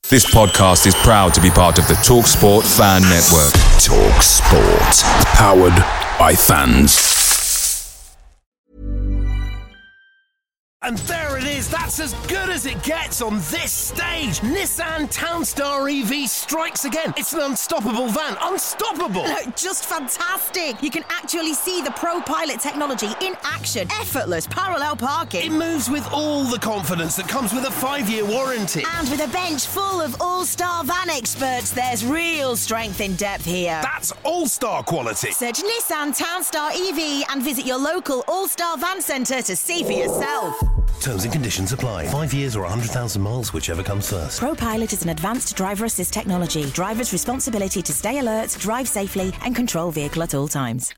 This podcast is proud to be part of the TalkSport Fan Network. TalkSport. Powered by fans. And there it is, that's as good as it gets on this stage. Nissan Townstar EV strikes again. It's an unstoppable van, unstoppable. Just fantastic. You can actually see the ProPilot technology in action. Effortless parallel parking. It moves with all the confidence that comes with a 5-year warranty. And with a bench full of all-star van experts, there's real strength in depth here. That's all-star quality. Search Nissan Townstar EV and visit your local all-star van centre to see for yourself. Terms and conditions apply. 5 years or 100,000 miles, whichever comes first. ProPilot is an advanced driver assist technology. Driver's responsibility to stay alert, drive safely, and control vehicle at all times.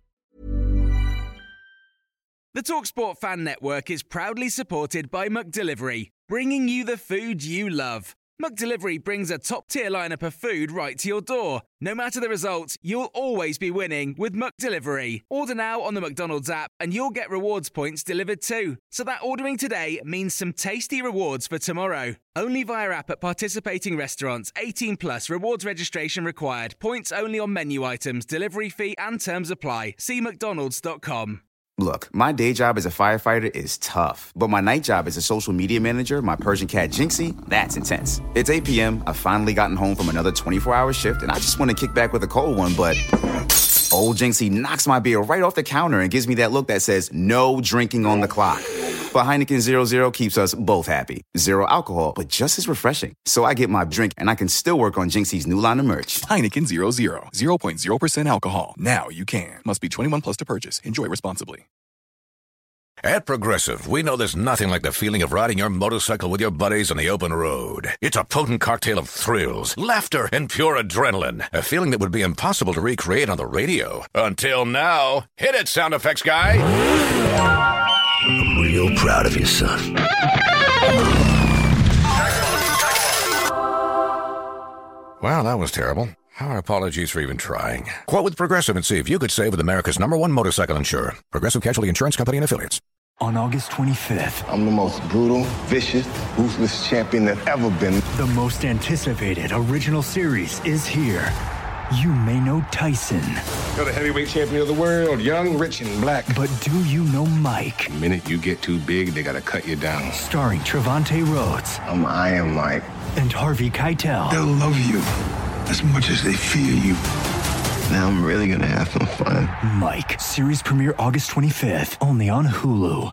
The TalkSport Fan Network is proudly supported by McDelivery, bringing you the food you love. McDelivery brings a top-tier lineup of food right to your door. No matter the result, you'll always be winning with McDelivery. Order now on the McDonald's app and you'll get rewards points delivered too. So that ordering today means some tasty rewards for tomorrow. Only via app at participating restaurants. 18 plus. Rewards registration required. Points only on menu items. Delivery fee and terms apply. See mcdonalds.com. Look, my day job as a firefighter is tough, but my night job as a social media manager, my Persian cat Jinxie, that's intense. It's 8 p.m., I've finally gotten home from another 24-hour shift, and I just want to kick back with a cold one, but old Jinxie knocks my beer right off the counter and gives me that look that says, no drinking on the clock. But Heineken 0.0 keeps us both happy. Zero alcohol, but just as refreshing. So I get my drink, and I can still work on Jinxie's new line of merch. Heineken 0.0. 0.0% alcohol. Now you can. Must be 21 plus to purchase. Enjoy responsibly. At Progressive, we know there's nothing like the feeling of riding your motorcycle with your buddies on the open road. It's a potent cocktail of thrills, laughter, and pure adrenaline. A feeling that would be impossible to recreate on the radio. Until now. Hit it, sound effects guy. I'm real proud of you, son. Well, that was terrible. Our apologies for even trying. Quote with Progressive and see if you could save with America's #1 motorcycle insurer. Progressive Casualty Insurance Company and Affiliates. On August 25th, I'm the most brutal, vicious, ruthless champion that's ever been. The most anticipated original series is here. You may know Tyson. You're the heavyweight champion of the world, young, rich, and black. But do you know Mike? The minute you get too big, they gotta cut you down. Starring Trevante Rhodes. I'm Iron Mike. And Harvey Keitel. They'll love you as much as they fear you. Now I'm really gonna have some fun. Mike, series premiere August 25th, only on Hulu.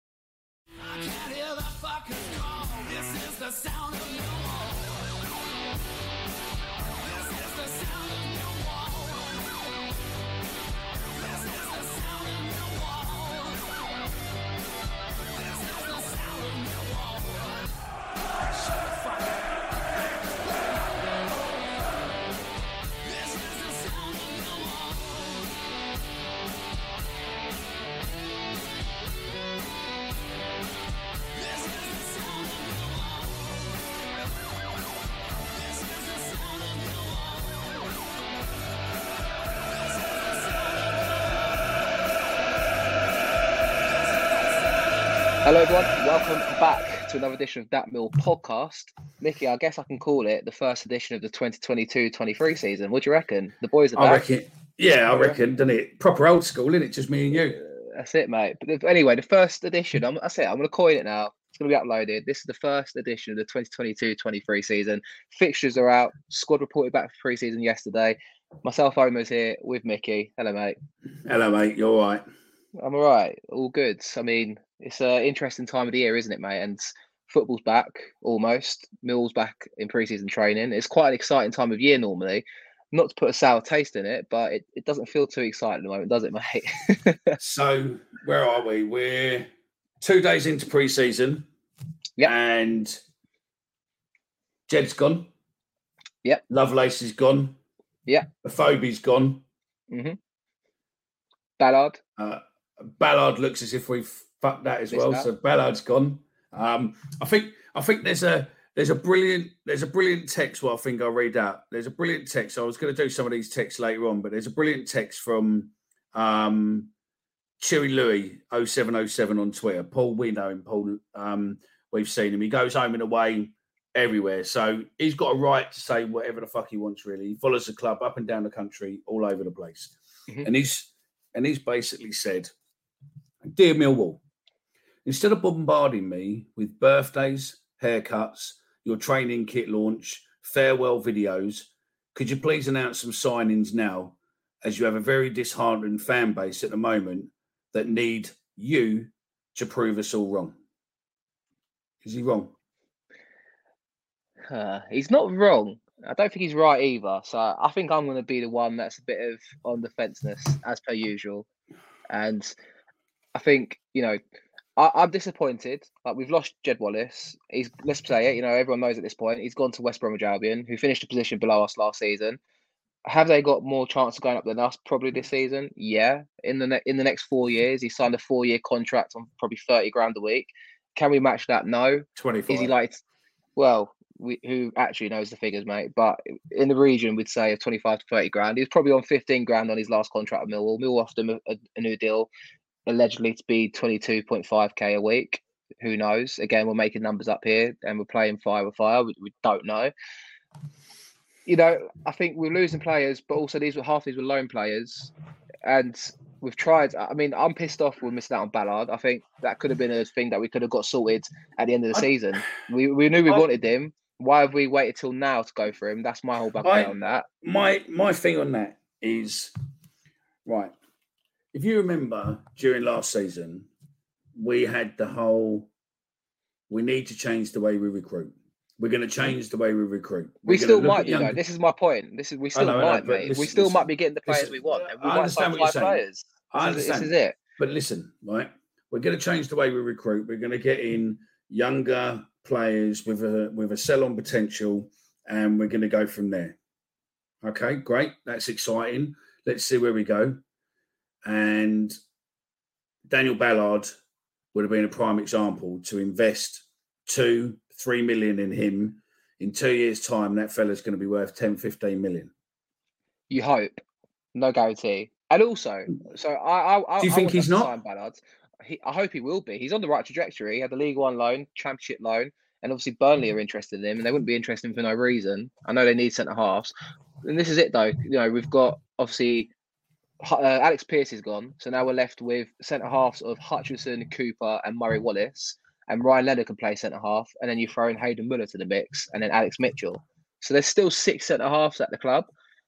Hello everyone, welcome back to another edition of That Mill podcast. Mickey, I guess I can call it the first edition of the 2022-23 season. What do you reckon? The boys are back. I reckon, doesn't it? Proper old school, isn't it? Just me and you. That's it, mate. But anyway, the first edition, that's it. I'm going to coin it now. It's going to be uploaded. This is the first edition of the 2022-23 season. Fixtures are out. Squad reported back for pre-season yesterday. Myself, Omer's here with Mickey. Hello, mate. Hello, mate. You all right? I'm all right. All good. I mean, it's an interesting time of the year, isn't it, mate? And football's back, almost. Mill's back in pre-season training. It's quite an exciting time of year normally. Not to put a sour taste in it, but it doesn't feel too exciting at the moment, does it, mate? So, where are we? We're 2 days into pre-season. Yeah. And Jed's gone. Yeah. Lovelace is gone. Yeah. Afobe's gone. Mm-hmm. Ballard. Ballard looks as if we've fucked that as well. So Ballard's gone. I think there's a brilliant text. Well, I think I'll read out. There's a brilliant text. I was going to do some of these texts later on, but there's a brilliant text from Chewy Louis 0707 on Twitter. Paul, we know him. Paul, we've seen him. He goes home and away everywhere. So he's got a right to say whatever the fuck he wants, really. He follows the club up and down the country, all over the place. Mm-hmm. And he's basically said, "Dear Millwall, instead of bombarding me with birthdays, haircuts, your training kit launch, farewell videos, could you please announce some signings now, as you have a very disheartened fan base at the moment that need you to prove us all wrong?" Is he wrong? He's not wrong. I don't think he's right either. So I think I'm going to be the one that's a bit of on the fenceness, as per usual. And I think, I'm disappointed. Like, we've lost Jed Wallace. Let's say it, everyone knows at this point, he's gone to West Bromwich Albion, who finished a position below us last season. Have they got more chance of going up than us probably this season? Yeah. In the next 4 years, he signed a 4-year contract on probably 30 grand a week. Can we match that? No. 25. Is he like, well, who actually knows the figures, mate? But in the region, we'd say of 25 to 30 grand. He was probably on 15 grand on his last contract with Millwall. Millwall offered him a new deal, allegedly to be 22.5k a week. Who knows? Again, we're making numbers up here and we're playing fire with fire. We don't know. I think we're losing players, but also half these were loan players. And we've tried. I mean, I'm pissed off we're missing out on Ballard. I think that could have been a thing that we could have got sorted at the end of the season. We knew we wanted him. Why have we waited till now to go for him? That's my whole bugbear on that. My thing on that is, right, if you remember during last season, we had the whole, we need to change the way we recruit. We're going to change the way we recruit. We still might be, though. This is my point. We still might, mate. We still might be getting the players we want. And we might sign 5 players. I understand. This is it. But listen, right, we're going to change the way we recruit. We're going to get in younger players with a sell-on potential, and we're going to go from there. Okay, great. That's exciting. Let's see where we go. And Daniel Ballard would have been a prime example to invest 2-3 million in him. In 2 years' time, that fella's going to be worth 10-15 million. You hope. No guarantee. And also, so I do you think he's not? Ballard. I hope he will be. He's on the right trajectory. He had the League One loan, Championship loan, and obviously Burnley are interested in him, and they wouldn't be interested in him for no reason. I know they need centre halves, and this is it though. We've got obviously Alex Pearce is gone, so now we're left with centre halves of Hutchinson, Cooper, and Murray Wallace, and Ryan Leonard can play centre half, and then you throw in Hayden Muller to the mix, and then Alex Mitchell. So there's still 6 centre halves at the club.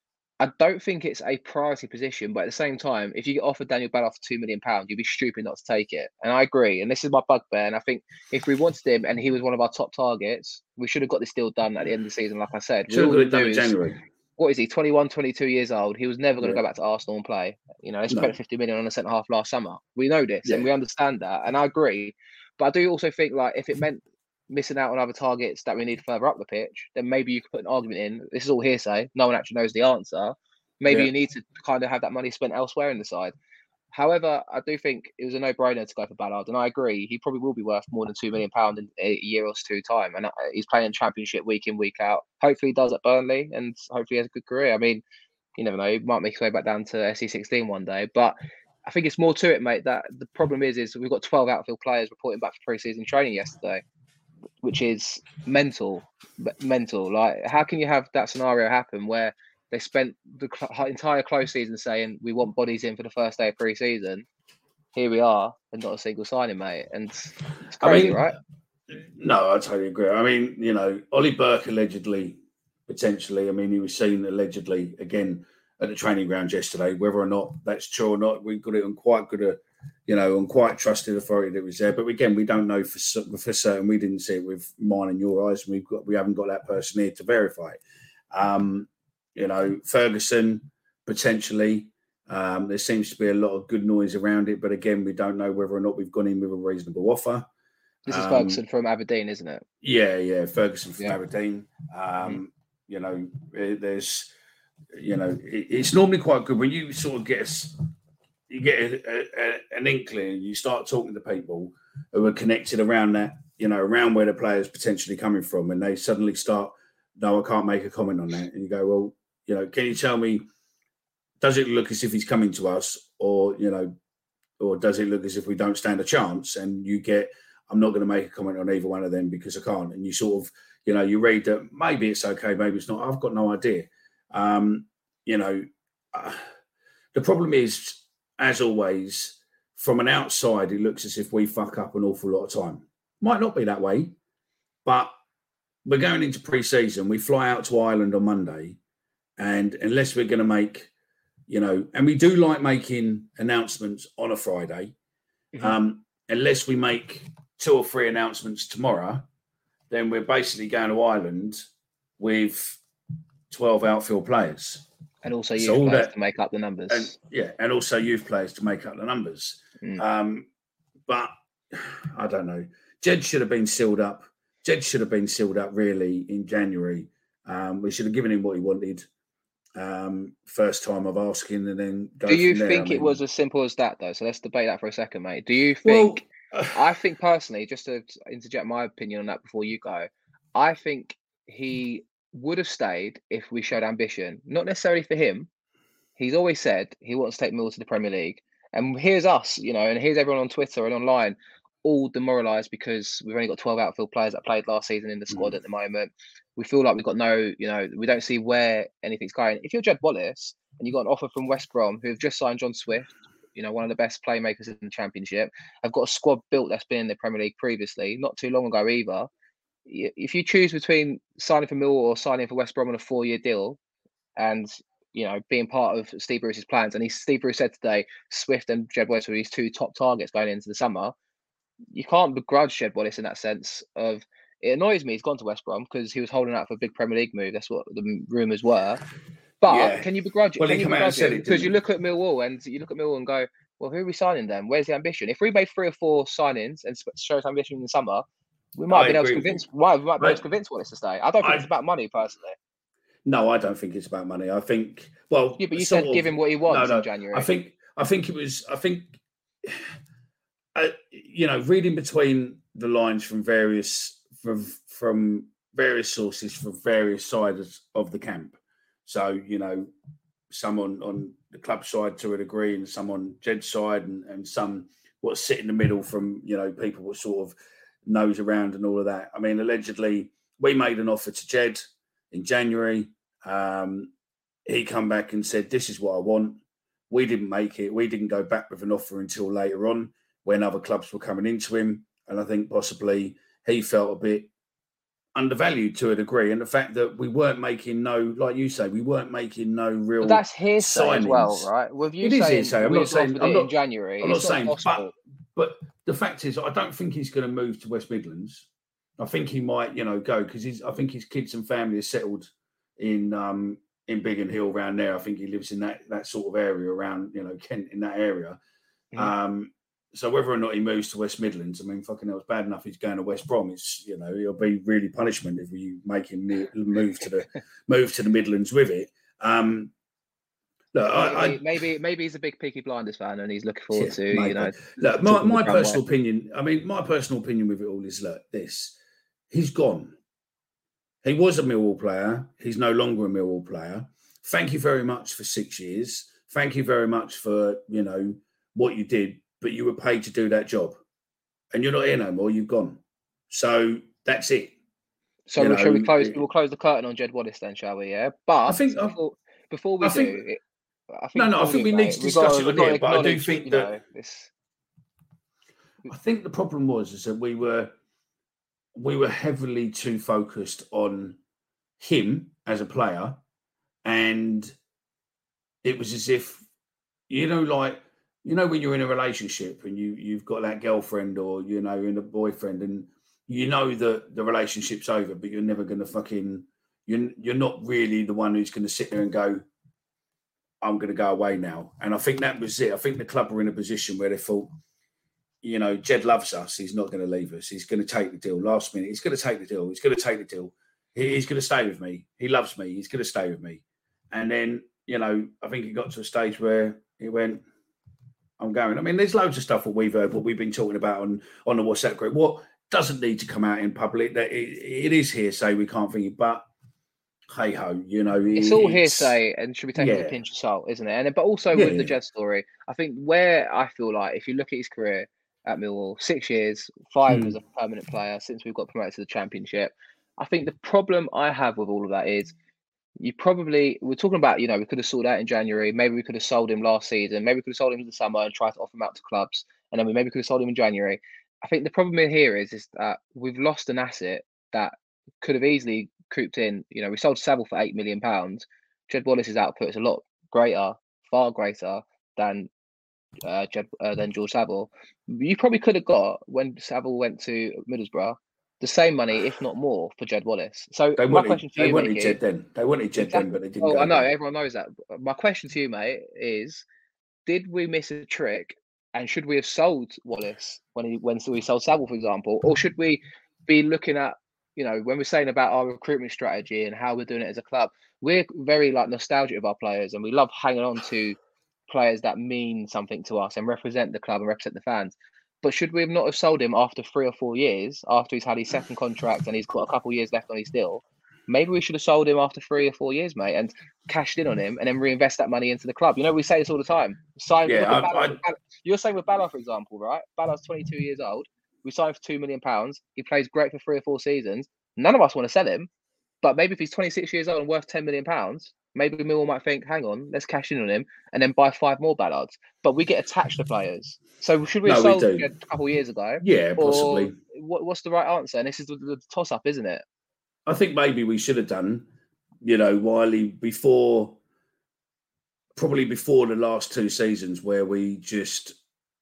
I don't think it's a priority position, but at the same time, if you get offered Daniel Ballard for £2 million, you'd be stupid not to take it. And I agree. And this is my bugbear. And I think if we wanted him and he was one of our top targets, we should have got this deal done at the end of the season, like I said. Should have got it done in January. What is he, 21, 22 years old? He was never going to go back to Arsenal and play. They spent 50 million on a centre half last summer. We know this and we understand that. And I agree. But I do also think, like, if it meant missing out on other targets that we need further up the pitch, then maybe you could put an argument in. This is all hearsay. No one actually knows the answer. Maybe you need to kind of have that money spent elsewhere in the side. However, I do think it was a no-brainer to go for Ballard, and I agree. He probably will be worth more than £2 million in a year or two time, and he's playing Championship week in, week out. Hopefully he does at Burnley, and hopefully he has a good career. I mean, you never know. He might make his way back down to SC16 one day, but I think it's more to it, mate. That the problem is we've got 12 outfield players reporting back for pre-season training yesterday, which is mental. Like, how can you have that scenario happen where they spent the entire close season saying we want bodies in for the first day of pre-season? Here we are, and not a single signing, mate. And it's crazy, right? No, I totally agree. I mean, Ollie Burke allegedly, potentially, he was seen allegedly again at the training ground yesterday. Whether or not that's true or not, we got it on quite good, on quite trusted authority that was there. But again, we don't know for certain. We didn't see it with mine and your eyes, and we haven't got that person here to verify it. Ferguson, potentially. There seems to be a lot of good noise around it, but again, we don't know whether or not we've gone in with a reasonable offer. This is Ferguson from Aberdeen, isn't it? Yeah, Ferguson from Aberdeen. There's, it's normally quite good when you sort of get an inkling. You start talking to people who are connected around that, around where the player's potentially coming from, and they suddenly start, no, I can't make a comment on that. And you go, well, can you tell me, does it look as if he's coming to us, or does it look as if we don't stand a chance? And you get I'm not going to make a comment on either one of them because I can't. And you sort of, you read that maybe it's okay, maybe it's not. I've got no idea. The problem is, as always, from an outside, it looks as if we fuck up an awful lot of time. Might not be that way, but we're going into pre-season. We fly out to Ireland on Monday, and unless we're going to make, and we do like making announcements on a Friday, unless we make 2 or 3 announcements tomorrow, then we're basically going to Ireland with 12 outfield players. And also youth players to make up the numbers. And also youth players to make up the numbers. But I don't know. Jed should have been sealed up. Really in January. We should have given him what he wanted. First time of asking, and then go. Do you think it was as simple as that, though? So let's debate that for a second, mate. Do you think? I think personally, just to interject my opinion on that before you go, I think he would have stayed if we showed ambition. Not necessarily for him. He's always said he wants to take Mill to the Premier League, and here's us, and here's everyone on Twitter and online, all demoralised because we've only got 12 outfield players that played last season in the squad at the moment. We feel like we've got no, we don't see where anything's going. If you're Jed Wallace and you got an offer from West Brom, who have just signed John Swift, one of the best playmakers in the Championship, have got a squad built that's been in the Premier League previously, not too long ago either. If you choose between signing for Millwall or signing for West Brom on a 4-year deal and, being part of Steve Bruce's plans, and Steve Bruce said today, Swift and Jed Wallace were his 2 top targets going into the summer, you can't begrudge Jed Wallace in that sense of, it annoys me he's gone to West Brom because he was holding out for a big Premier League move. That's what the rumours were. But can you begrudge it? Well, Because you look at Millwall and go, well, who are we signing then? Where's the ambition? If we made 3 or 4 signings and showed ambition in the summer, we might be able to convince Wallace to stay. I don't think it's about money, personally. No, I don't think it's about money. I think, but you said give him what he wants in January. I think it was. I think, reading between the lines from various sources from various sides of the camp. So, some on the club side to a degree, and some on Jed's side, and some what sit in the middle from, people what sort of nose around and all of that. I mean, allegedly, we made an offer to Jed in January. He come back and said, this is what I want. We didn't make it. We didn't go back with an offer until later on when other clubs were coming into him. And I think possibly he felt a bit undervalued to a degree. And the fact that we weren't making like you say, we weren't making no real. But that's hearsay signings as well, right? With you it is hearsay. I'm not saying in January. I'm not saying, but the fact is, I don't think he's going to move to West Midlands. I think he might, go because I think his kids and family are settled in Biggin Hill around there. I think he lives in that sort of area around, Kent, in that area. So whether or not he moves to West Midlands, I mean, fucking hell, it's bad enough he's going to West Brom. It's, it'll be really punishment if we make him move to the Midlands with it. Look, maybe he's a big Peaky Blinders fan and he's looking forward to, Look, my personal opinion. I mean, my personal opinion with it all is, look, he's gone. He was a Millwall player. He's no longer a Millwall player. Thank you very much for 6 years. Thank you very much for, what you did. But you were paid to do that job. And you're not here no more. You've gone. So that's it. So we'll close the curtain on Jed Wallace then, shall we? Yeah. But I think before we do, I think we need to discuss it on here. But I do think that I think the problem is that we were heavily too focused on him as a player, and it was as if, when you're in a relationship and you've got that girlfriend or, you're in a boyfriend and that the relationship's over, but you're never going to you're not really the one who's going to sit there and go, I'm going to go away now. And I think that was it. I think the club were in a position where they thought, Jed loves us. He's not going to leave us. He's going to take the deal last minute. He's going to take the deal. He's going to take the deal. He's going to stay with me. He loves me. He's going to stay with me. And then, I think he got to a stage where he went, I'm going. I mean, there's loads of stuff that we've heard, what we've been talking about on the WhatsApp group. What doesn't need to come out in public, that it is hearsay. We can't think it, but hey ho, it's all hearsay and should be taken with a pinch of salt, isn't it? But also with the Jed story, I think where I feel like if you look at his career, at Millwall, 6 years, 5 as a permanent player since we've got promoted to the Championship. I think the problem I have with all of that is we're talking about, we could have sold out in January. Maybe we could have sold him last season. Maybe we could have sold him in the summer and tried to offer him out to clubs. And then we maybe could have sold him in January. I think the problem here is that we've lost an asset that could have easily cooped in. We sold Saville for £8 million. Jed Wallace's output is a lot greater, far greater than George Saville. You probably could have got, when Saville went to Middlesbrough, the same money, if not more, for Jed Wallace. So my question to you, they wanted Jed then. They wanted Jed then, but they didn't. I know, everyone knows that. My question to you, mate, is: did we miss a trick? And should we have sold Wallace when we sold Saville, for example, or should we be looking at, when we're saying about our recruitment strategy and how we're doing it as a club, we're very nostalgic of our players, and we love hanging on to players that mean something to us and represent the club and represent the fans. But should we not have sold him after 3 or 4 years, after he's had his second contract and he's got a couple of years left on his deal? Maybe we should have sold him after 3 or 4 years, mate, and cashed in on him and then reinvest that money into the club. We say this all the time. You're saying with Ballard, for example, right? Ballard's 22 years old. We signed for £2 million. He plays great for 3 or 4 seasons. None of us want to sell him. But maybe if he's 26 years old and worth £10 million, maybe Millwall might think, hang on, let's cash in on him and then buy 5 more Ballards. But we get attached to players. So should we have sold him a couple of years ago? Yeah, possibly. What's the right answer? And this is the toss-up, isn't it? I think maybe we should have done, Wiley, probably before the last 2 seasons, where we just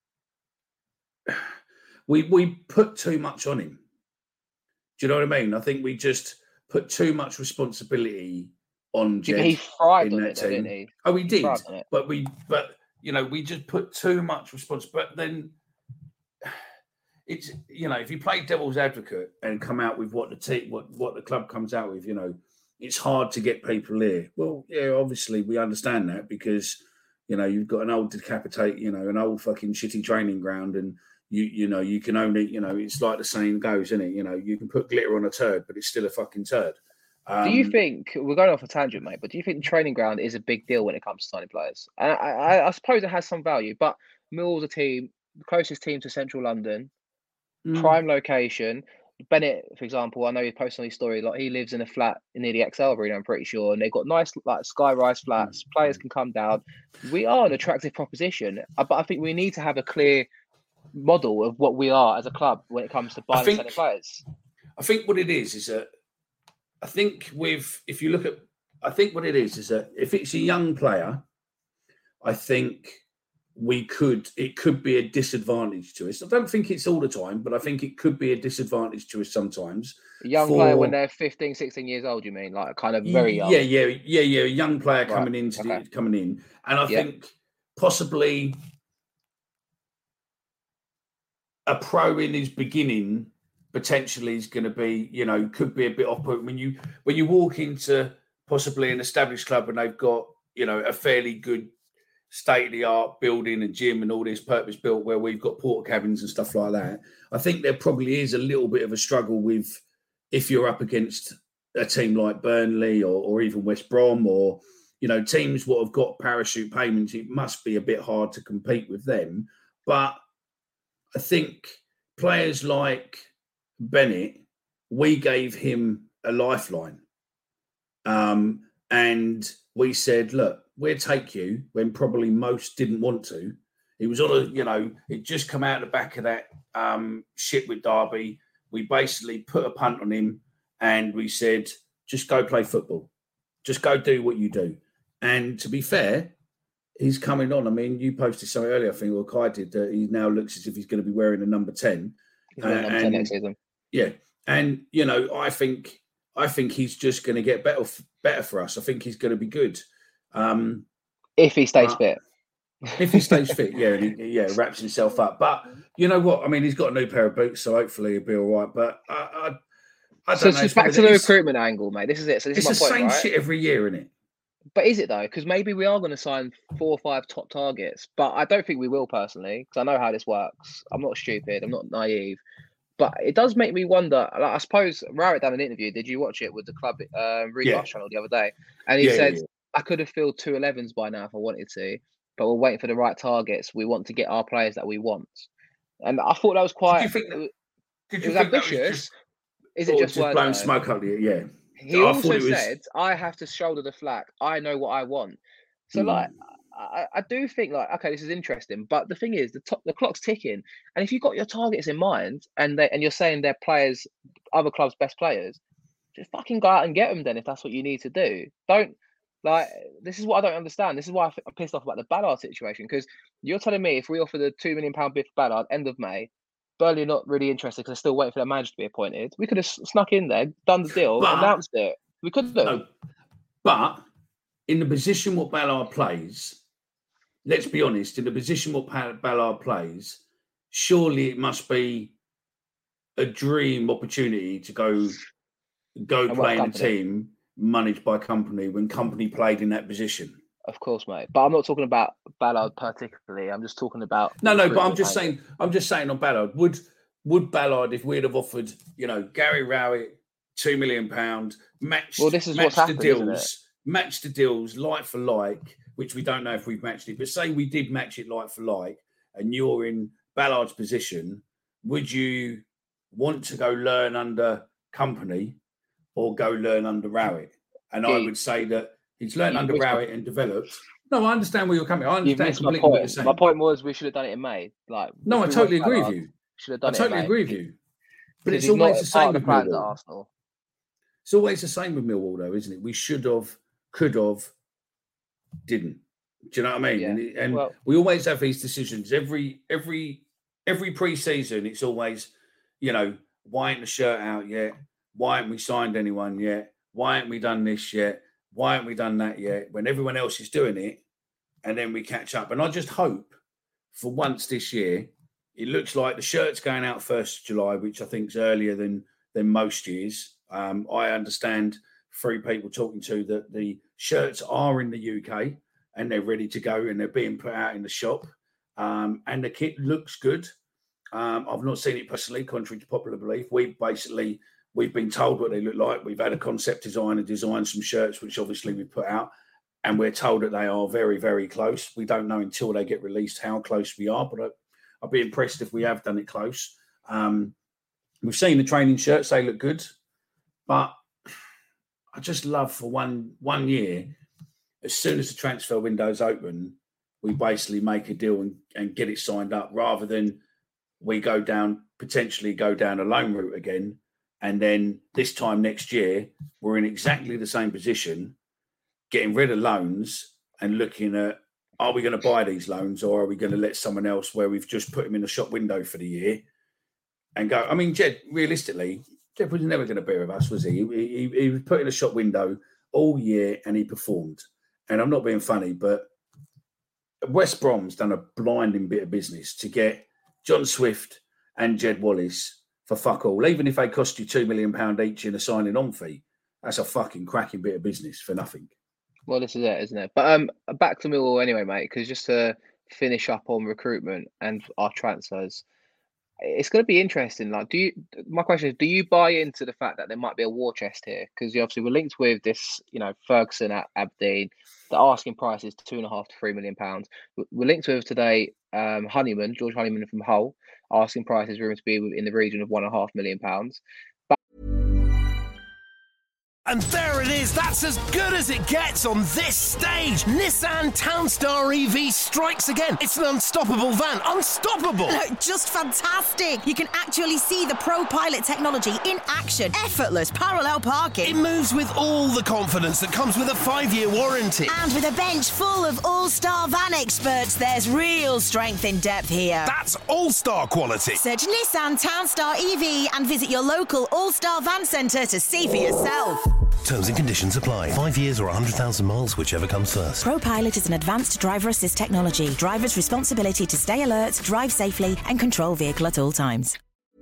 we put too much on him. Do you know what I mean? I think we just put too much responsibility on Jed. He thrived on it, didn't he? Oh, he did. But we just put too much responsibility. But then it's, if you play devil's advocate and come out with what the club comes out with, it's hard to get people here. Well, yeah, obviously we understand that because, you've got an old decapitate, an old fucking shitty training ground, and you can only, it's like the saying goes, isn't it? You can put glitter on a turd, but it's still a fucking turd. Do you think, we're going off a tangent, mate, but do you think the training ground is a big deal when it comes to signing players? And I suppose it has some value, but Millwall's a team, the closest team to central London, prime location. Bennett, for example, I know he posted on his story, he lives in a flat near the XL Arena, I'm pretty sure, and they've got nice sky-rise flats. Players can come down. We are an attractive proposition, but I think we need to have a clear model of what we are as a club when it comes to buying and selling players. I think what it is that I think what it is that if it's a young player, I think it could be a disadvantage to us. I don't think it's all the time, but I think it could be a disadvantage to us sometimes. A young player when they're 15, 16 years old, you mean? Like kind of very young? Yeah. A young player coming in. And I think possibly a pro in his beginning potentially is going to be, could be a bit off-putting when you walk into possibly an established club and they've got, a fairly good state-of-the-art building and gym and all this purpose-built where we've got porta cabins and stuff like that. I think there probably is a little bit of a struggle with if you're up against a team like Burnley or even West Brom or, teams what have got parachute payments. It must be a bit hard to compete with them. But I think players like Bennett, we gave him a lifeline. And we said, look, we'll take you when probably most didn't want to. He was on it just come out the back of that shit with Derby. We basically put a punt on him and we said, just go play football. Just go do what you do. And to be fair, he's coming on. I mean, you posted something earlier, I think, or Kai did, that he now looks as if he's going to be wearing a number 10. He's wearing number 10 next season. Yeah. And, I think he's just going to get better for us. I think he's going to be good. If he stays fit. If he stays fit, yeah, and he wraps himself up. But you know what? I mean, he's got a new pair of boots, so hopefully he'll be all right. But I don't know. So it's back to the recruitment angle, mate. This is it. So this is my point, the same shit every year, isn't it? But is it though? Because maybe we are going to sign 4 or 5 top targets, but I don't think we will personally, because I know how this works. I'm not stupid. I'm not naive. But it does make me wonder. Like, I suppose Rowett done an interview. Did you watch it with the club Rebus channel the other day? And he said, I could have filled 2 11s by now if I wanted to, but we're waiting for the right targets. We want to get our players that we want. And I thought that was quite. Did you it think was that ambitious. was Is it just blowing smoke up the yeah? He also said, "I have to shoulder the flak. I know what I want." So, like, I do think, like, okay, this is interesting. But the thing is, the clock's ticking, and if you've got your targets in mind, and you're saying they're players, other clubs' best players, just fucking go out and get them. Then, if that's what you need to do, don't. Like, this is what I don't understand. This is why I'm pissed off about the Ballard situation, because you're telling me if we offer the £2 million bid for Ballard end of May, Burnley are not really interested because they're still waiting for their manager to be appointed. We could have snuck in there, done the deal, announced it. We could have. No, but in the position what Ballard plays, let's be honest, in the position what Ballard plays, surely it must be a dream opportunity to go play in a team managed by Company when Company played in that position. Of course, mate. But I'm not talking about Ballard particularly. I'm just talking about no. But I'm just saying on Ballard. Would Ballard, if we'd have offered, Gary Rowett £2 million, match the deals like for like, which we don't know if we've matched it, but say we did match it like for like, and you're in Ballard's position, would you want to go learn under Company or go learn under Rowett? And I would say that he's learned under Rowett and developed. No, I understand where you're coming. I understand completely what you're saying. My point was we should have done it in May. I totally agree with you. Should have done I totally agree with you. But it's always the same with Millwall. It's always the same with Millwall, though, isn't it? We should have, could have, didn't. Do you know what I mean? Yeah. And we always have these decisions every pre-season. It's always, why ain't the shirt out yet? Why haven't we signed anyone yet? Why haven't we done this yet? Why haven't we done that yet? When everyone else is doing it, and then we catch up. And I just hope for once this year, it looks like the shirt's going out 1st of July, which I think is earlier than most years. I understand through people talking to that the shirts are in the UK and they're ready to go and they're being put out in the shop. And the kit looks good. I've not seen it personally, contrary to popular belief. We've been told what they look like. We've had a concept designer design some shirts, which obviously we put out, and we're told that they are very, very close. We don't know until they get released how close we are, but I'll be impressed if we have done it close. We've seen the training shirts; they look good, but I just love for one year, as soon as the transfer window's open, we basically make a deal and get it signed up, rather than we potentially go down a loan route again. And then this time next year, we're in exactly the same position, getting rid of loans and looking at, are we going to buy these loans or are we going to let someone else where we've just put him in the shop window for the year and go? I mean, Jed, realistically, Jed was never going to be with us, was he? He was put in a shop window all year and he performed. And I'm not being funny, but West Brom's done a blinding bit of business to get John Swift and Jed Wallace for fuck all. Even if they cost you £2 million each in a signing on fee, that's a fucking cracking bit of business for nothing. Well, this is it, isn't it? But back to Millwall anyway, mate, because just to finish up on recruitment and our transfers, it's going to be interesting. Like, my question is, do you buy into the fact that there might be a war chest here? Because obviously we're linked with this, Ferguson at Aberdeen. The asking price is £2.5 to £3 million. We're linked with today George Honeyman from Hull. Asking price is rumored to be in the region of £1.5 million. And there it is. That's as good as it gets on this stage. Nissan Townstar EV strikes again. It's an unstoppable van. Unstoppable. Just fantastic. You can actually see the ProPilot technology in action. Effortless parallel parking. It moves with all the confidence that comes with a 5-year warranty. And with a bench full of all-star van experts, there's real strength in depth here. That's all-star quality. Search Nissan Townstar EV and visit your local all-star van centre to see for yourself. Terms and conditions apply. 5 years or 100,000 miles, whichever comes first. ProPilot is an advanced driver assist technology. Driver's responsibility to stay alert, drive safely, and control vehicle at all times.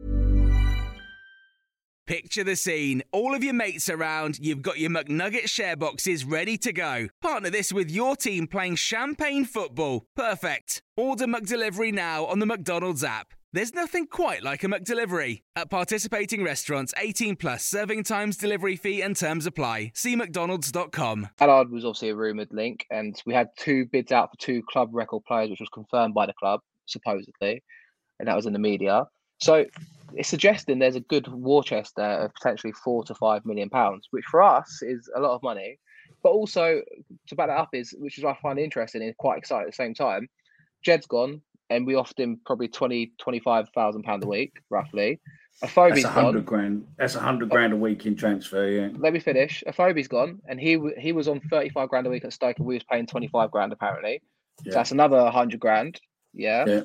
Picture the scene. All of your mates around, you've got your McNugget share boxes ready to go. Partner this with your team playing champagne football. Perfect. Order McDelivery now on the McDonald's app. There's nothing quite like a McDelivery. At participating restaurants, 18 plus, serving times, delivery fee and terms apply. See mcdonalds.com. Ballard was obviously a rumoured link, and we had 2 bids out for 2 club record players, which was confirmed by the club, supposedly. and that was in the media. So it's suggesting there's a good war chest there of potentially £4 to £5 million, which for us is a lot of money. But also to back that up which is what I find interesting and quite exciting at the same time. Jed's gone, and we offered him probably £25,000 a week, roughly. Afobe's That's £100,000. That's £100,000 a week in transfer. Yeah. Let me finish. Afobe's gone, and he was on £35,000 a week at Stoke, and we was paying £25,000 apparently. Yeah. So that's another £100,000. Yeah.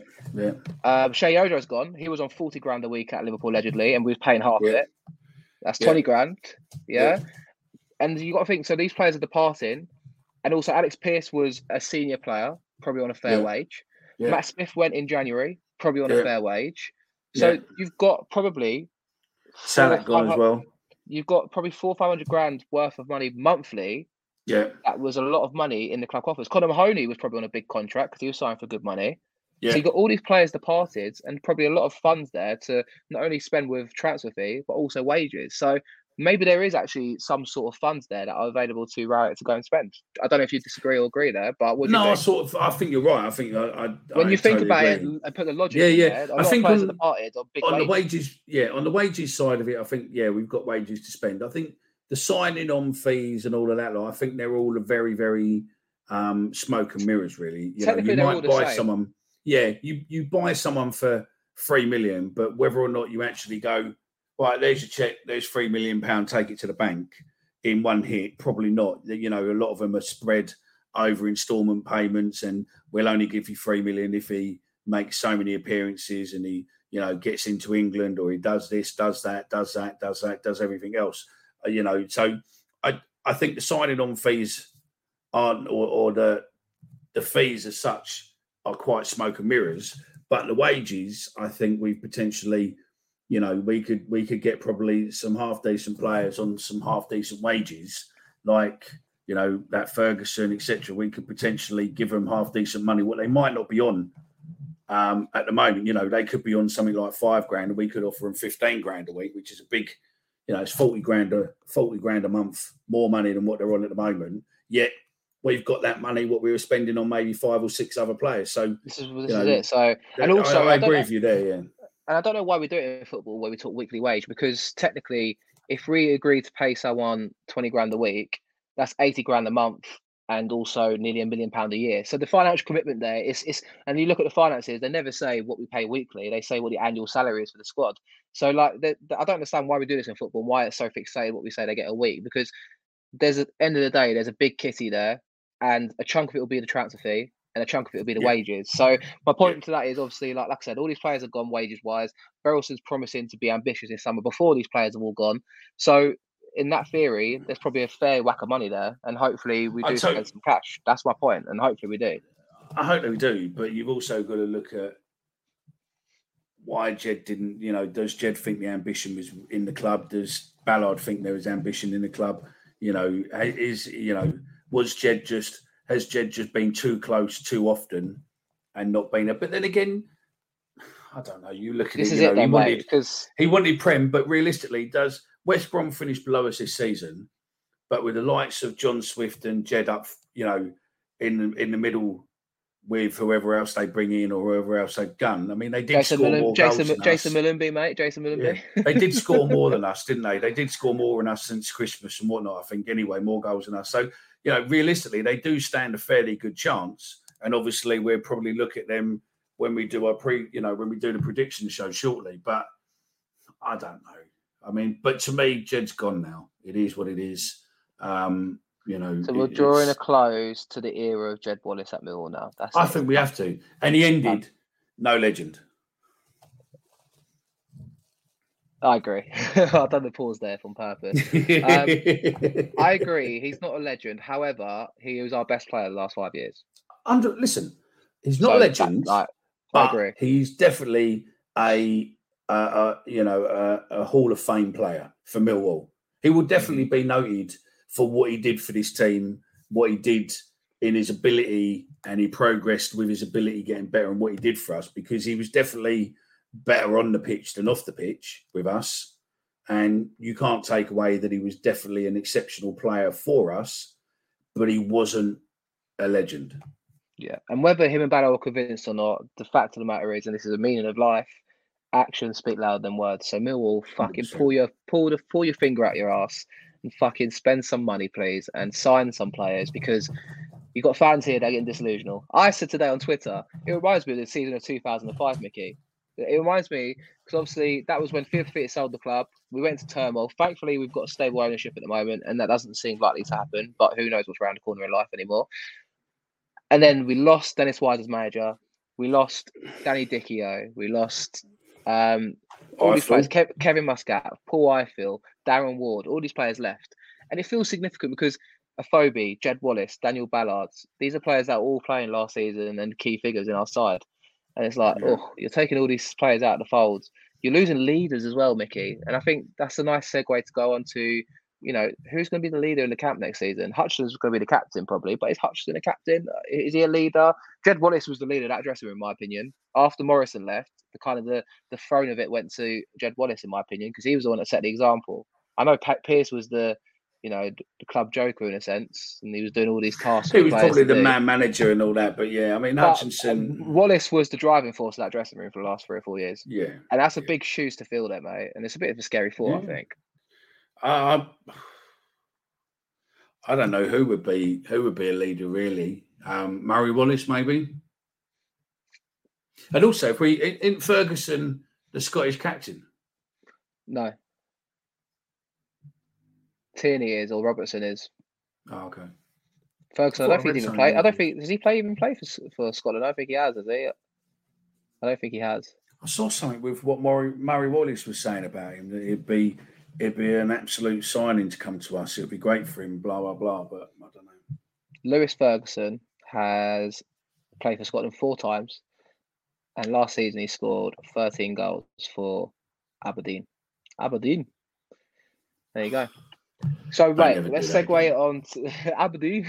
Shea Ojo's gone. He was on £40,000 a week at Liverpool allegedly, and we was paying half of it. That's £20,000. Yeah. And you got to think. So these players are departing, and also Alex Pearce was a senior player, probably on a fair wage. Yeah. Matt Smith went in January, probably on a fair wage. So you've got probably Salah gone as well. You've got probably £400-500 worth of money monthly. Yeah, that was a lot of money in the club coffers. Conor Mahoney was probably on a big contract because he was signed for good money. Yeah. So you got all these players departed and probably a lot of funds there to not only spend with transfer fee but also wages. So maybe there is actually some sort of funds there that are available to Rowett to go and spend. I don't know if you disagree or agree there, but what do you think? I think you're right. I think when you think about it and put the logic in there, I think on the wages, on the wages side of it, I think we've got wages to spend. I think the signing on fees and all of that, I think they're all very, very smoke and mirrors, really. You might buy someone. Yeah, you buy someone for $3 million, but whether or not you actually go, right, there's your check, there's £3 million, take it to the bank in one hit, probably not. A lot of them are spread over instalment payments, and we'll only give you $3 million if he makes so many appearances and he, gets into England, or he does this, does that, does everything else. So I think the signing on fees aren't, or the fees as such are quite smoke and mirrors, but the wages, I think we potentially, we could get probably some half decent players on some half decent wages, like that Ferguson, etc. We could potentially give them half decent money, what they might not be on at the moment. They could be on something like $5,000, and we could offer them $15,000 a week, which is a big, it's $40,000 a month more money than what they're on at the moment. Yet we've got that money what we were spending on maybe 5 or 6 other players. So this is it. So and also I agree with you there. Yeah. And I don't know why we do it in football where we talk weekly wage, because technically, if we agree to pay someone $20,000 a week, that's $80,000 a month, and also nearly £1 million a year. So the financial commitment there is, and you look at the finances, they never say what we pay weekly. They say what the annual salary is for the squad. So I don't understand why we do this in football, why it's so fixated what we say they get a week, because there's at the end of the day, there's a big kitty there, and a chunk of it will be the transfer fee, and a chunk of it will be the wages. So my point to that is obviously, like I said, all these players have gone wages-wise. Berylson's promising to be ambitious in summer before these players have all gone. So in that theory, there's probably a fair whack of money there, and hopefully we do spend some cash. That's my point, and hopefully we do. I hope we do, but you've also got to look at why Jed didn't, does Jed think the ambition was in the club? Does Ballard think there was ambition in the club? Has Jed just been too close too often and not been but then again, I don't know. You look at this it, he wanted Prem, but realistically, does West Brom finish below us this season? But with the likes of John Swift and Jed up, in the middle with whoever else they bring in or whoever else they've done. I mean, they did score more goals than us. Jason Mullenby, mate. Jason Mullenby. Yeah. They did score more than us, didn't they? They did score more than us since Christmas and whatnot, I think, anyway, more goals than us. So, realistically, they do stand a fairly good chance. And obviously, we'll probably look at them when we do our when we do the prediction show shortly. But I don't know. I mean, but to me, Jed's gone now. It is what it is. So we're drawing a close to the era of Jed Wallace at Millwall now. I think we have to. And he ended no legend. I agree. I've done the pause there on purpose. I agree. He's not a legend. However, he was our best player the last 5 years. Listen, he's not a legend. I agree. He's definitely a Hall of Fame player for Millwall. He will definitely be noted for what he did for this team, what he did in his ability, and he progressed with his ability getting better and what he did for us, because he was definitely better on the pitch than off the pitch with us. And you can't take away that he was definitely an exceptional player for us, but he wasn't a legend. Yeah, and whether him and Barrow are convinced or not, the fact of the matter is, and this is the meaning of life, actions speak louder than words. So Millwall, fucking 100%. pull your finger out your ass and fucking spend some money, please, and sign some players because you've got fans here that are getting disillusional. I said today on Twitter, it reminds me of the season of 2005, Mickey. It reminds me because obviously that was when FIFA sold the club. We went into turmoil. Thankfully, we've got stable ownership at the moment, and that doesn't seem likely to happen. But who knows what's around the corner in life anymore? And then we lost Dennis Wise as manager. We lost Danny Dichio. We lost all these players. Kevin Muscat, Paul Ifill, Darren Ward. All these players left, and it feels significant because Afobe, Jed Wallace, Daniel Ballard. These are players that were all playing last season and key figures in our side. And it's like, you're taking all these players out of the fold. You're losing leaders as well, Mickey. And I think that's a nice segue to go on to, who's going to be the leader in the camp next season? Hutchinson's going to be the captain probably, but is Hutchinson a captain? Is he a leader? Jed Wallace was the leader of that dressing room, in my opinion. After Morrison left, the throne of it went to Jed Wallace, in my opinion, because he was the one that set the example. I know Pat Pearce was the club joker in a sense, and he was doing all these tasks. He was probably the man manager and all that, but yeah, I mean, Hutchinson. Wallace was the driving force of that dressing room for the last 3 or 4 years. Yeah, and that's a big shoes to fill, there, mate. And it's a bit of a scary thought, I think. I don't know who would be a leader really. Murray Wallace, maybe. And also, if we in Ferguson, the Scottish captain. No. Tierney is, or Robertson is. Oh, okay. Ferguson, I don't think he even play. I don't think does he even play for Scotland? I don't think he has. Does he? I don't think he has. I saw something with what Murray Wallace was saying about him, that it'd be an absolute signing to come to us. It'd be great for him. Blah blah blah. But I don't know. Lewis Ferguson has played for Scotland 4 times, and last season he scored 13 goals for Aberdeen. There you go. So, right, let's segue on to Aberdeen.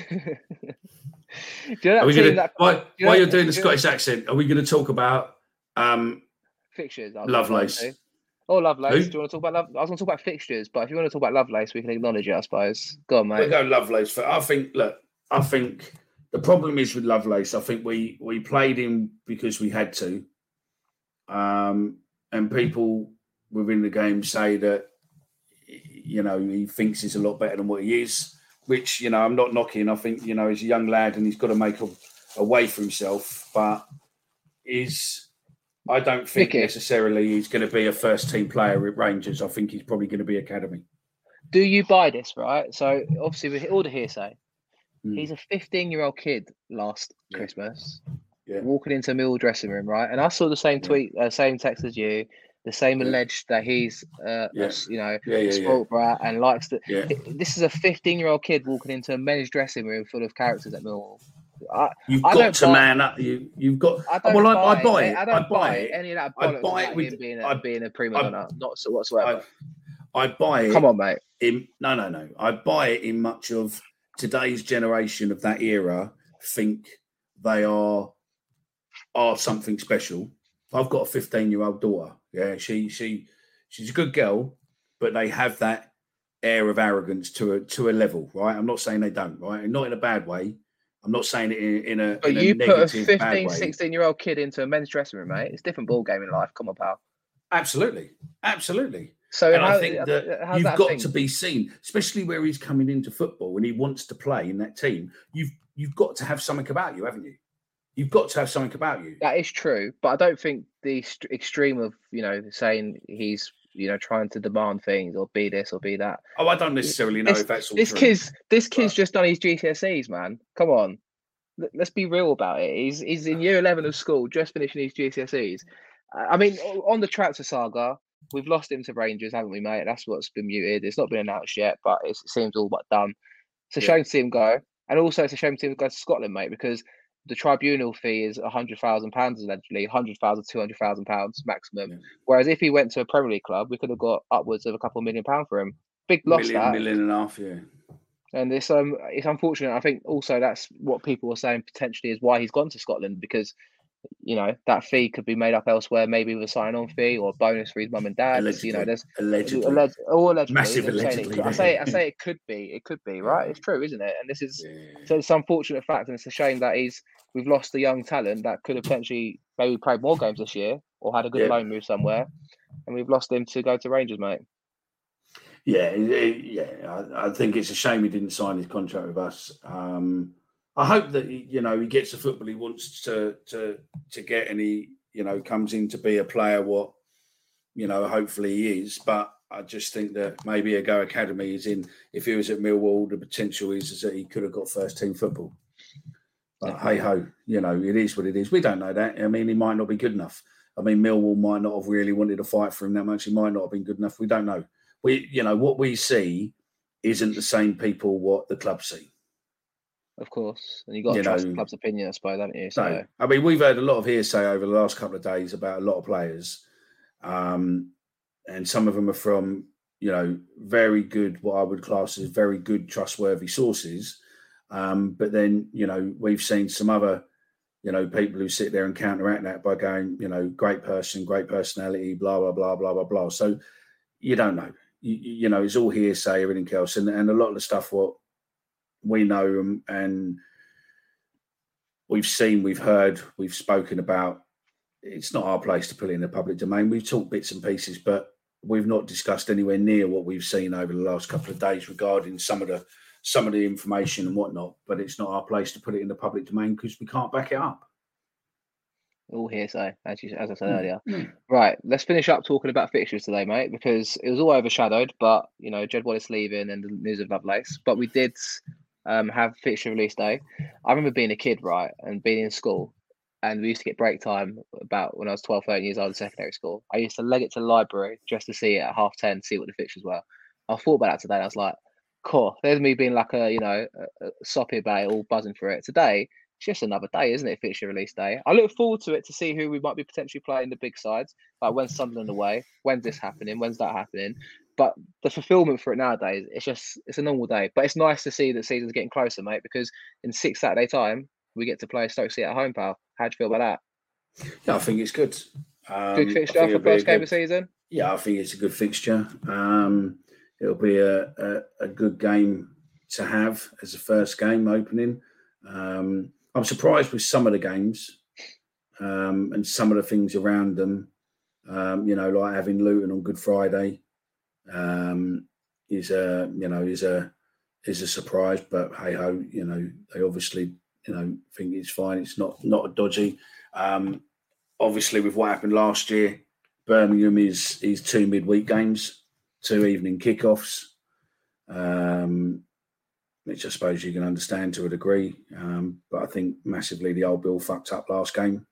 While you're doing the Scottish accent, are we going to talk about fixtures? Lovelace. Oh, Lovelace. Do you want to talk about I was going to talk about fixtures, but if you want to talk about Lovelace, we can acknowledge it, I suppose. Go on, mate. We'll go Lovelace. I think the problem is with Lovelace, I think we played him because we had to. And people within the game say that, he thinks he's a lot better than what he is, which, I'm not knocking. I think, he's a young lad and he's got to make a way for himself. But I don't think necessarily he's going to be a first-team player at Rangers. I think he's probably going to be academy. Do you buy this, right? So, obviously, with all the hearsay, he's a 15-year-old kid last Christmas walking into a Millwall dressing room, right? And I saw the same tweet, same text as you. The same alleged that he's, a spoiled brat and likes to. Yeah. This is a 15-year-old kid walking into a men's dressing room full of characters at Millwall. You've got to man up. You've got. I buy it. I don't buy any of that bollocks about him being a prima donna. Not so whatsoever. I buy it. Come on, mate. No. I buy it in much of today's generation of that era. Think they are something special. I've got a 15-year-old daughter. Yeah, she's a good girl, but they have that air of arrogance to a level, right? I'm not saying they don't, right? And not in a bad way. I'm not saying it in a But in you a put a negative, 15, 16-year-old kid into a men's dressing room, mate. It's a different ball game in life. Come on, pal. Absolutely. So I think that you've got to be seen, especially where he's coming into football and he wants to play in that team. You've got to have something about you, haven't you? You've got to have something about you. That is true, but I don't think the extreme of saying he's trying to demand things or be this or be that. Oh, I don't necessarily know if that's all this true. This kid's just done his GCSEs, man. Come on, let's be real about it. He's in year 11 of school, just finishing his GCSEs. I mean, on the transfer saga, we've lost him to Rangers, haven't we, mate? That's what's been muted. It's not been announced yet, but it seems all but done. It's a shame to see him go, and also it's a shame to see him go to Scotland, mate, because the tribunal fee is £100,000 allegedly, £100,000, £200,000 maximum. Yeah. Whereas if he went to a Premier League club, we could have got upwards of a couple of £1 million for him. Big loss, £1.5 million, yeah. And it's unfortunate. I think also that's what people are saying potentially is why he's gone to Scotland, because you know, that fee could be made up elsewhere, maybe with a sign-on fee or a bonus for his mum and dad. Allegedly. You know, there's allegedly. Massive allegedly. I say it could be, right? It's true, isn't it? And this is so it's an unfortunate fact, and it's a shame that we've lost a young talent that could have potentially maybe played more games this year or had a good loan move somewhere, and we've lost him to go to Rangers, mate. Yeah. I think it's a shame he didn't sign his contract with us. I hope that he gets the football he wants to get, and he comes in to be a player. What hopefully he is. But I just think that maybe a Go Academy is in. If he was at Millwall, the potential is that he could have got first team football. But hey ho, it is what it is. We don't know that. I mean, he might not be good enough. I mean, Millwall might not have really wanted to fight for him that much. He might not have been good enough. We don't know. What we see isn't the same people what the club see. Of course. And you've got to trust the club's opinion, I suppose, haven't you? So. No. I mean, we've heard a lot of hearsay over the last couple of days about a lot of players. And some of them are from, very good, what I would class as very good, trustworthy sources. But then, we've seen some other, people who sit there and counteract that by going, great person, great personality, blah, blah, blah, blah, blah, blah. So you don't know. It's all hearsay, everything else. And a lot of the stuff what we know and we've seen, we've heard, we've spoken about, it's not our place to put it in the public domain. We've talked bits and pieces, but we've not discussed anywhere near what we've seen over the last couple of days regarding some of the information and whatnot. But it's not our place to put it in the public domain because we can't back it up. All hearsay, as I said earlier. Right, let's finish up talking about fixtures today, mate, because it was all overshadowed. But Jed Wallace leaving and the news of Lovelace. But we did have fixture release day. I remember being a kid, right, and being in school, and we used to get break time about when I was 12, 13 years old in secondary school. I used to leg it to the library just to see it at 10:30, see what the fixtures were. I thought about that today. And I was like, cool. There's me being like a soppy about it, all buzzing for it. Today, it's just another day, isn't it? Fixture release day. I look forward to it to see who we might be potentially playing the big sides. Like when's Sunderland away? When's this happening? When's that happening? But the fulfillment for it nowadays, it's a normal day. But it's nice to see that season's getting closer, mate, because in 6 Saturday time, we get to play Stoke City at home, pal. How do you feel about that? Yeah, I think it's good. Good fixture for first game of the season? Yeah, I think it's a good fixture. It'll be a good game to have as a first game opening. I'm surprised with some of the games and some of the things around them. Like having Luton on Good Friday is a surprise. But hey ho, they obviously think it's fine. It's not a dodgy. Obviously, with what happened last year, Birmingham is 2 midweek games, 2 evening kickoffs. Which I suppose you can understand to a degree. But I think massively the old Bill fucked up last game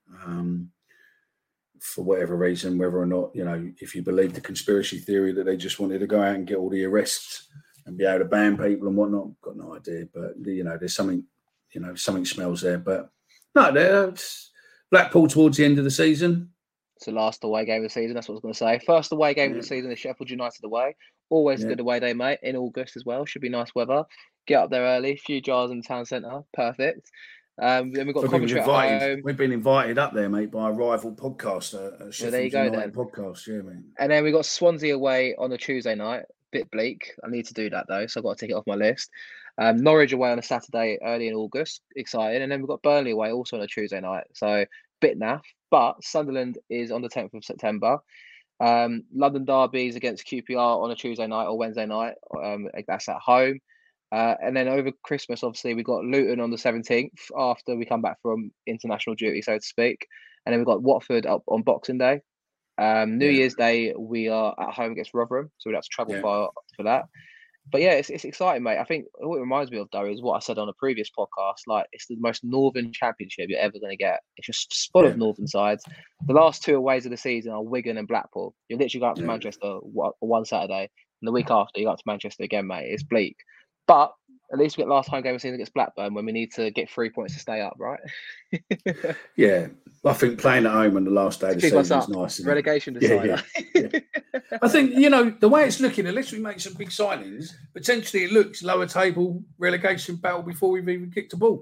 for whatever reason, whether or not, if you believe the conspiracy theory that they just wanted to go out and get all the arrests and be able to ban people and whatnot, got no idea. But, there's something, something smells there. But no, Blackpool towards the end of the season. It's the last away game of the season. That's what I was going to say. First away game of the season is Sheffield United away. Always a good away day, mate. In August as well. Should be nice weather. Get up there early. Few jars in the town centre. Perfect. Then we've got Coventry at home. We've been invited up there, mate, by a rival podcaster. Well, there you go then. Podcast, yeah, mate. And then we've got Swansea away on a Tuesday night. Bit bleak. I need to do that though, so I've got to take it off my list. Norwich away on a Saturday early in August. Exciting. And then we've got Burnley away also on a Tuesday night. So bit naff. But Sunderland is on the 10th of September. London derbies against QPR on a Tuesday night or Wednesday night. That's at home. And then over Christmas, obviously, we've got Luton on the 17th after we come back from international duty, so to speak. And then we've got Watford up on Boxing Day. New Year's Day, we are at home against Rotherham, so we'd have to travel far for that. But yeah, it's exciting, mate. I think what it reminds me of, though, is what I said on a previous podcast. Like, it's the most northern championship you're ever going to get. It's just full of northern sides. The last 2 aways of the season are Wigan and Blackpool. You literally go up to Manchester one Saturday, and the week after you go up to Manchester again, mate. It's bleak. But at least we get last home game of the season against Blackburn when we need to get 3 points to stay up, right? Yeah. I think playing at home on the last day of the season is nice. Relegation decider. Yeah. I think, the way it's looking, unless we make some big signings, potentially it looks lower table relegation battle before we've even kicked a ball.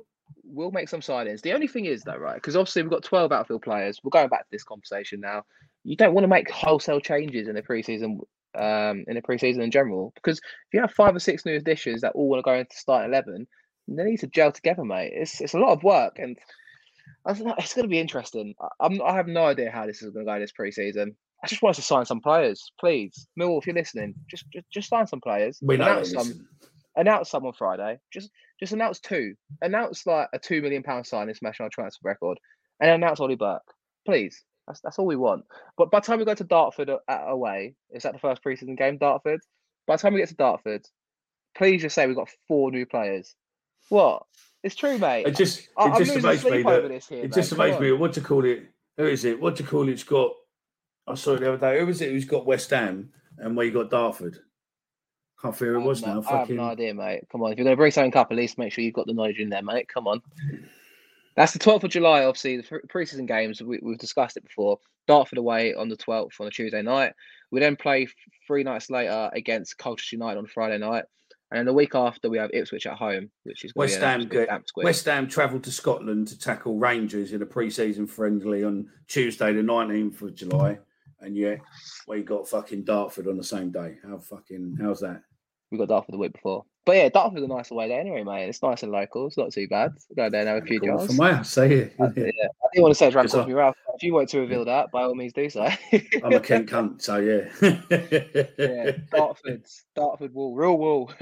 we'll make some signings. The only thing is, though, right? Because obviously we've got 12 outfield players. We're going back to this conversation now. You don't want to make wholesale changes in the preseason. In the preseason in general, because if you have 5 or 6 new additions that all want to go into start 11, they need to gel together, mate. It's a lot of work, and it's going to be interesting. I have no idea how this is going to go this preseason. I just want us to sign some players, please. Millwall, if you're listening, just sign some players. We know Announce some on Friday. Just announce 2. Announce like a £2 million signing, smashing our transfer record, and announce Ollie Burke, please. That's all we want. But by the time we go to Dartford away, is that the first preseason game, Dartford? By the time we get to Dartford, please just say we've got 4 new players. What? It's true, mate. It just amazed me. It just amazed me. What do you call it? Who is it? What do you call it? It's got. I saw it the other day. Who was it? Who's got West Ham and where you got Dartford? Can't figure who it was now. I have no idea, mate. Come on, if you're going to bring something up, at least make sure you've got the knowledge in there, mate. Come on. That's the 12th of July, obviously, the pre-season games. We've discussed it before. Dartford away on the 12th on a Tuesday night. We then play 3 nights later against Colchester United on Friday night. And then the week after, we have Ipswich at home, which is West Ham travelled to Scotland to tackle Rangers in a pre-season friendly on Tuesday, the 19th of July. And yet, we got fucking Dartford on the same day. How's that? We got Dartford the week before. But yeah, Dartford's a nice away day anyway, mate. It's nice and local. It's not too bad. Go there and have a few jars. From where? Say it. I didn't want to say it's around Cosby Ralph. If you want to reveal that, by all means do so. I'm a Kent cunt, so yeah. Yeah, Dartford wool, real wool.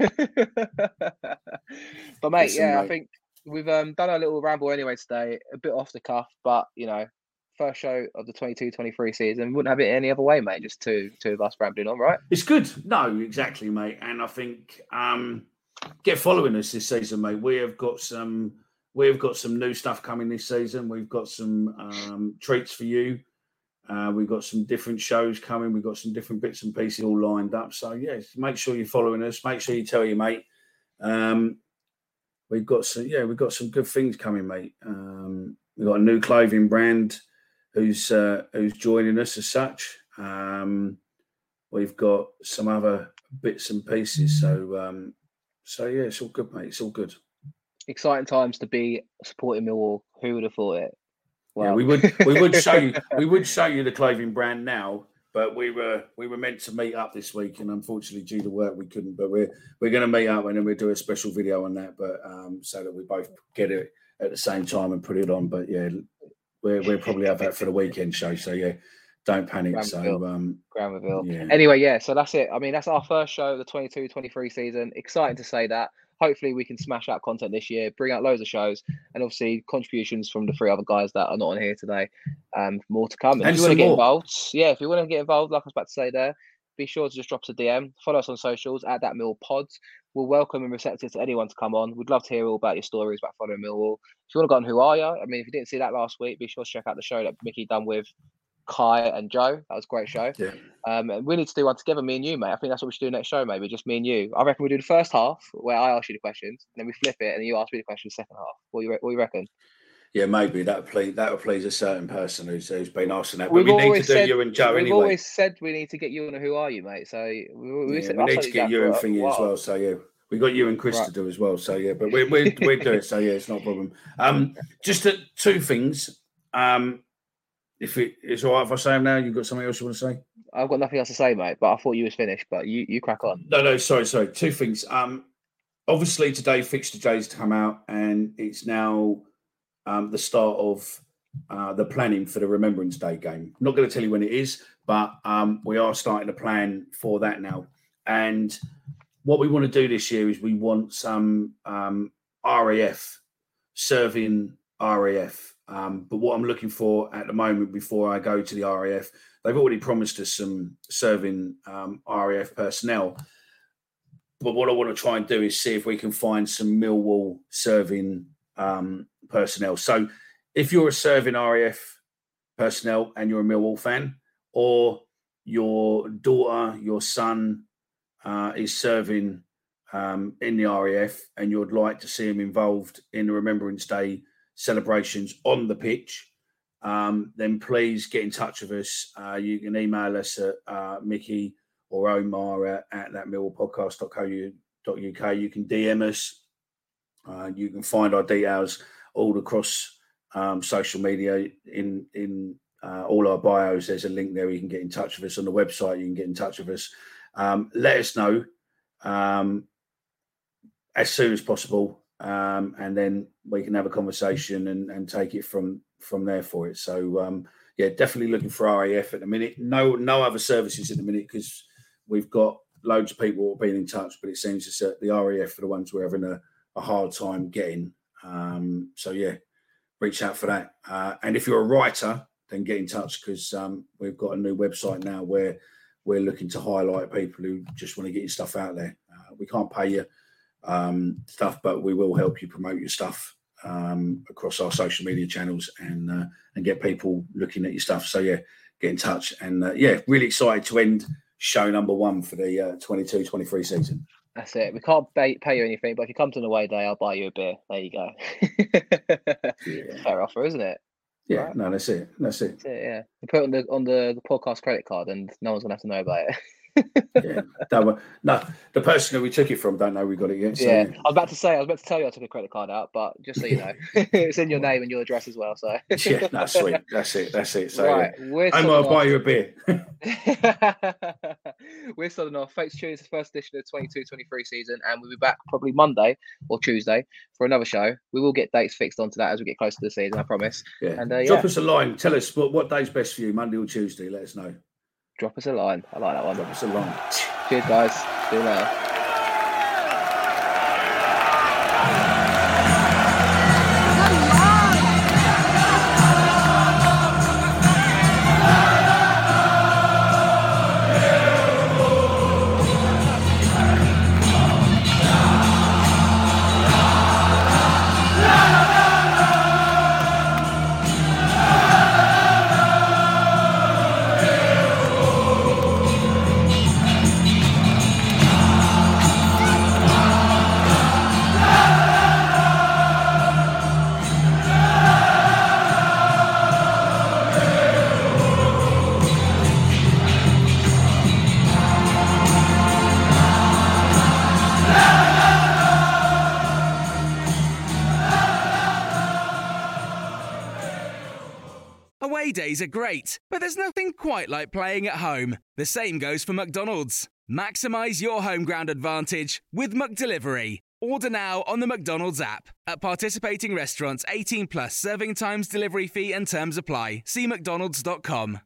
But mate, listen, I think we've done a little ramble anyway today, a bit off the cuff, but first show of the 22-23 season. Wouldn't have it any other way, mate. Just two of us rambling on, right? It's good. No, exactly, mate. And I think get following us this season, mate. We have got some new stuff coming this season. We've got some treats for you. We've got some different shows coming. We've got some different bits and pieces all lined up. So yeah, make sure you're following us. Make sure you tell your mate. We've got some good things coming, mate. We've got a new clothing brand who's joining us as such. We've got some other bits and pieces. So yeah, it's all good, mate. It's all good. Exciting times to be supporting Millwall. Who would have thought it? Wow. Yeah, we would show you the clothing brand now, but we were meant to meet up this week, and unfortunately due to work we couldn't. But we're going to meet up, and then we'll do a special video on that, but so that we both get it at the same time and put it on. But yeah, we'll probably have that for the weekend show. So yeah, don't panic. Grand reveal. Yeah. Anyway, yeah, so that's it. I mean, that's our first show of the 22-23 season. Exciting to say that. Hopefully we can smash out content this year, bring out loads of shows, and obviously contributions from the 3 other guys that are not on here today. More to come. And if you want to get involved, if you want to get involved, like I was about to say there, be sure to just drop us a DM, follow us on socials at That Mill Pods. We're welcome and receptive to anyone to come on. We'd love to hear all about your stories about following Millwall. If you want to go on Who Are Ya? I mean, if you didn't see that last week, be sure to check out the show that Mickey done with Kai and Joe. That was a great show. Yeah. And we need to do one together, me and you, mate. I think that's what we should do next show, maybe just me and you. I reckon we do the first half where I ask you the questions, and then we flip it, and then you ask me the questions second half. What do you reckon? Yeah, maybe that would please a certain person who's been asking that. But we need to do you and Joe anyway. We've always said we need to get you on a Who Are You, mate. So we need to get you and Thingy as well. So yeah, we got you and Chris to do as well. So yeah, but we do it. So yeah, it's not a problem. Just 2 things. If it's all right if I say them now, you've got something else you want to say? I've got nothing else to say, mate, but I thought you was finished, but you crack on. No, sorry. 2 things. Obviously today Fixture J's come out, and it's now the start of the planning for the Remembrance Day game. I'm not going to tell you when it is, but we are starting to plan for that now. And what we want to do this year is we want some RAF, serving RAF. But what I'm looking for at the moment before I go to the RAF, they've already promised us some serving RAF personnel. But what I want to try and do is see if we can find some Millwall serving personnel. So if you're a serving RAF personnel and you're a Millwall fan, or your daughter, your son is serving in the RAF and you'd like to see him involved in the Remembrance Day celebrations on the pitch, then please get in touch with us. You can email us at Mickey or Omar at thatmillpodcast.co.uk. You can DM us. You can find our details all across social media. In all our bios, there's a link there. You can get in touch with us on the website. You can get in touch with us. Let us know as soon as possible, and then we can have a conversation and take it from there for it. So definitely looking for RAF at the minute. No other services at the minute, because we've got loads of people who have been in touch, but it seems that the RAF are the ones we're having a hard time getting. Reach out for that. And if you're a writer, then get in touch, because we've got a new website now where we're looking to highlight people who just want to get your stuff out there. We can't pay you stuff, but we will help you promote your stuff across our social media channels and get people looking at your stuff. So get in touch. And really excited to end show number 1 for the 22-23 season. That's it. We can't pay you anything, but if you come to an away day, I'll buy you a beer. There you go. Fair offer, isn't it? Yeah, right. No, that's it. That's it. Yeah. You put it on the podcast credit card, and no one's gonna have to know about it. No, the person who we took it from don't know we got it yet. So. Yeah, I was about to tell you I took a credit card out, but just so you know, it's in your name and your address as well. So yeah, that's sweet. That's it. So right, I might buy you a beer. We're starting off. Thanks for tuning to the first edition of the 22-23 season, and we'll be back probably Monday or Tuesday for another show. We will get dates fixed onto that as we get closer to the season, I promise. Yeah. And drop us a line. Tell us what day's best for you, Monday or Tuesday. Let us know. Drop us a line. I like that one. Drop us a line. Cheers, guys. See you later. Away days are great, but there's nothing quite like playing at home. The same goes for McDonald's. Maximise your home ground advantage with McDelivery. Order now on the McDonald's app. At participating restaurants, 18 plus serving times, delivery fee and terms apply. See mcdonalds.com.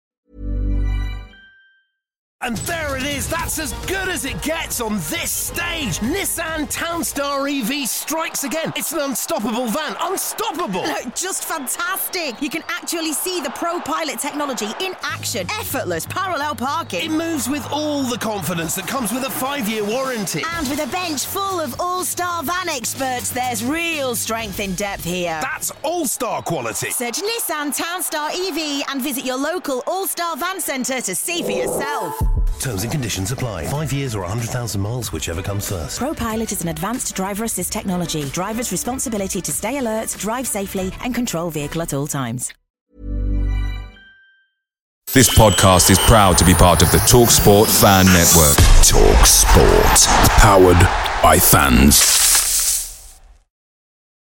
And there it is, that's as good as it gets on this stage. Nissan Townstar EV strikes again. It's an unstoppable van, unstoppable. Just fantastic. You can actually see the ProPilot technology in action. Effortless parallel parking. It moves with all the confidence that comes with a 5-year warranty. And with a bench full of all-star van experts, there's real strength in depth here. That's all-star quality. Search Nissan Townstar EV and visit your local all-star van centre to see for yourself. Terms and conditions apply. 5 years or 100,000 miles, whichever comes first. ProPilot is an advanced driver assist technology. Driver's responsibility to stay alert, drive safely, and control vehicle at all times. This podcast is proud to be part of the TalkSport Fan Network. TalkSport. Powered by fans.